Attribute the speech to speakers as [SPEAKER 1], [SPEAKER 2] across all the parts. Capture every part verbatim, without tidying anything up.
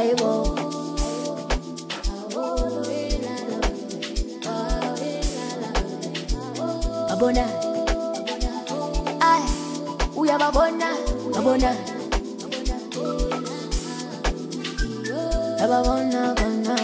[SPEAKER 1] Aibo. Babona, ay, uya babona, babona, babona, babona,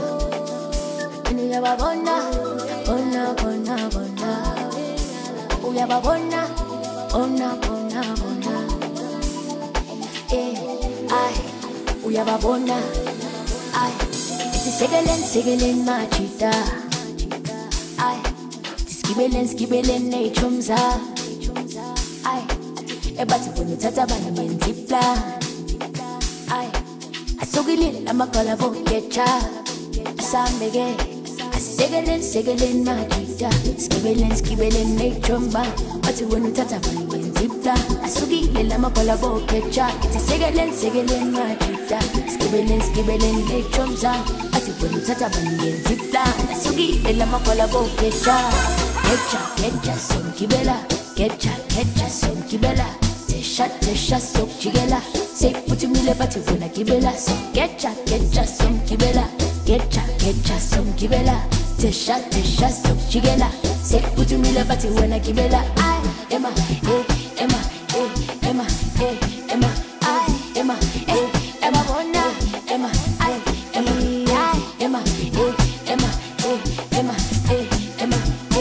[SPEAKER 1] uya babona, bona, bona, bona, uya babona, bona, bona, bona, eh, ay, uya babona, ay, iti segelen, segelen machita, ay. Skibelen, skibelen, nechumza. Ay, ebathi bona uthatha bani ngenzipla. Ay, asukile lamakhala bokecha. Asambeke, asekelen, sekelen majita. Skibelen, skibelen, nechumba. Bathi bona uthatha bani ngenzipla. Asukile lamakhala bokecha. Ithi sekelen, sekelen majita. Skibelen, skibelen, nechumza. Bathi bona uthatha bani ngenzipla. Asukile lamakhala bokecha. Ketcha, ketcha, son kibela. Ketcha, ketcha, son kibela. Tesha, tesha, son chigela. Say put me le bati vuna kibela. Ketcha, ketcha, son kibela. Ketcha, ketcha, son kibela. Tesha, tesha, son chigela. Say put me le bati vuna kibela. Ay, Emma, eh, Emma, eh, Emma, eh, Emma, ay, Emma, eh, Emma, bona, Emma, ay, Emma, ay, Emma, eh, Emma, eh, Emma, eh, Emma.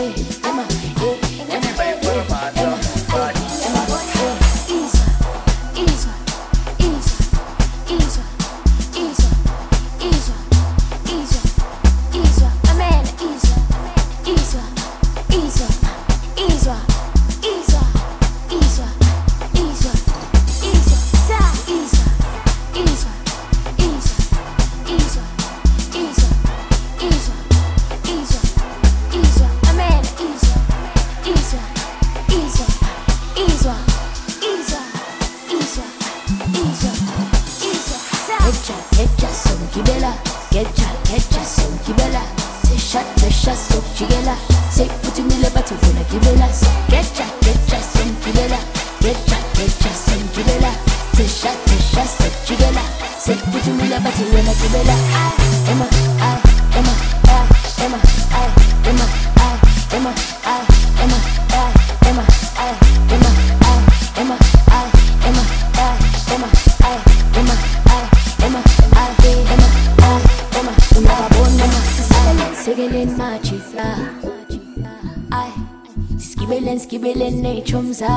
[SPEAKER 1] Skibelen nechumza.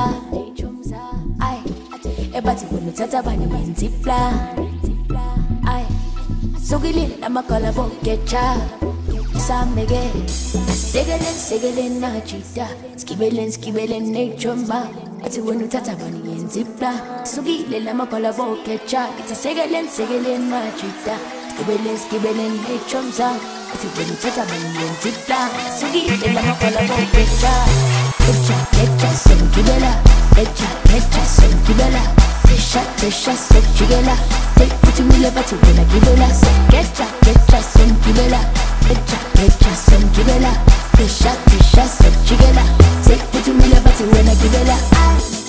[SPEAKER 1] Ay, ebathi bona uthatha bani ngenzipla. Ay, asukile lamakhala bokecha. Sambeke, asekelen, sekelen najita. Skibelen, skibelen nechumba. Ebathi bona uthatha bani ngenzipla. Asukile lamakhala bokecha. Ithi sekelen, sekelen najita. Skibelen, skibelen nechumza. Ebathi bona uthatha bani ngenzipla. Asukile lamakhala bokecha. Ketcha, ketcha, son kibela. Ketcha, ketcha, son kibela. Tesha, tesha, son chigela. Say put me le bati vuna kibela. Ketcha, ketcha, son kibela. Ketcha, ketcha, son kibela. Tesha, tesha, son chigela. Say put me le bati vuna kibela.